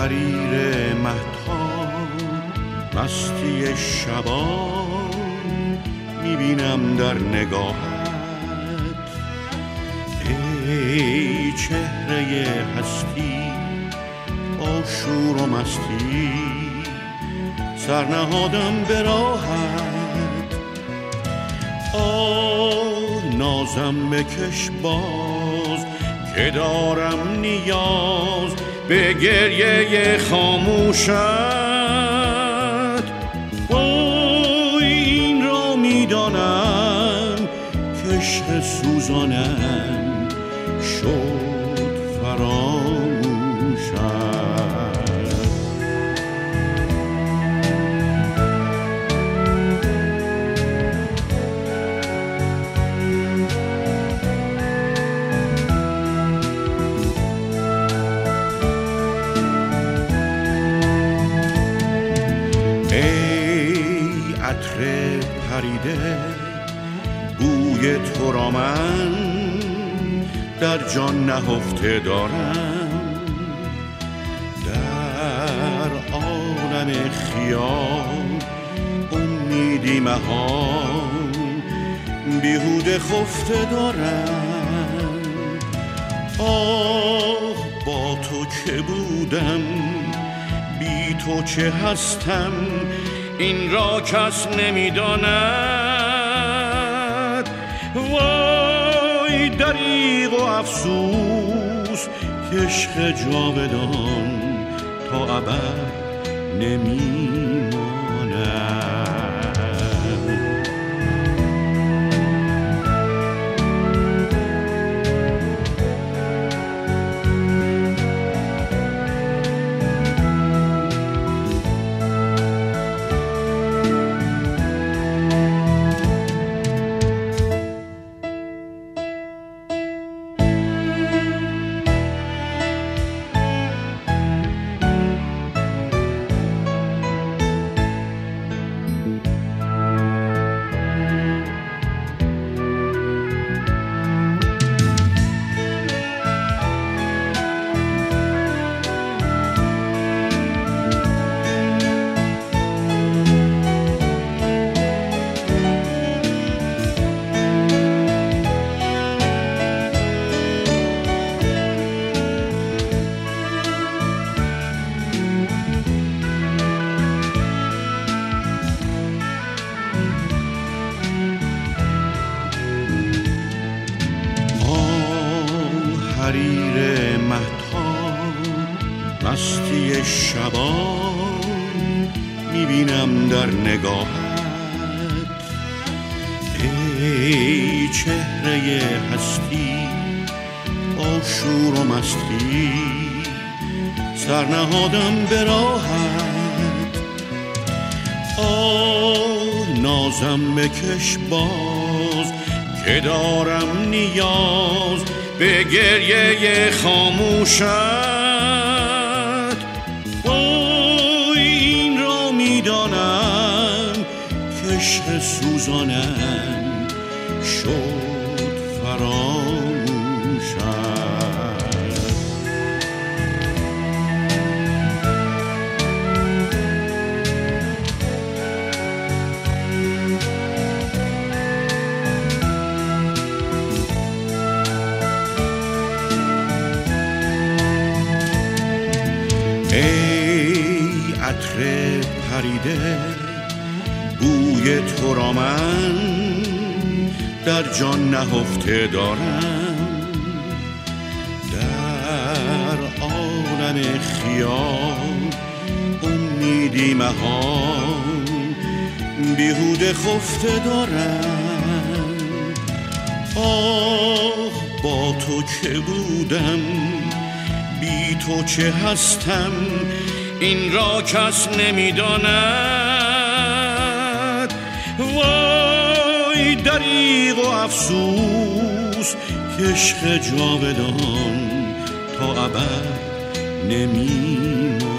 حریر مهتاب مستی شبان میبینم در نگاهت. ای چهره هستی با شور و مستی سرنهادم به راهت. نازم بکش باز که دارم نیاز به گریه خاموشت. این را میدانم که عشق سوزانم شد فراموشت. عطر پریده بوی تو را من در جان نهفته دارم. در عالم خیال امیدی مهان بیهوده خفته دارم. با تو که بودم بی تو چه هستم این را کس نمیداند. وای دریغ و افسوس که عشق جاودان تا ابد نمیماند. حریر مهتاب مستی شبان میبینم در نگاهت. ای چهره هستی با شور و مستی سرنهادم به راهت. نازم بکش باز که دارم نیاز به گریه خاموشت. این را میدانم که عشق سوزانم شد فراموشت. ای عطر پریده بوی تو را من در جان نهفته دارم. در عالم خیال امیدی مهان بیهوده خفته دارم. با تو که بودم بی تو چه هستم این را کس نمیداند. وای دریغ و افسوس که عشق جاودان تا ابد نمیماند.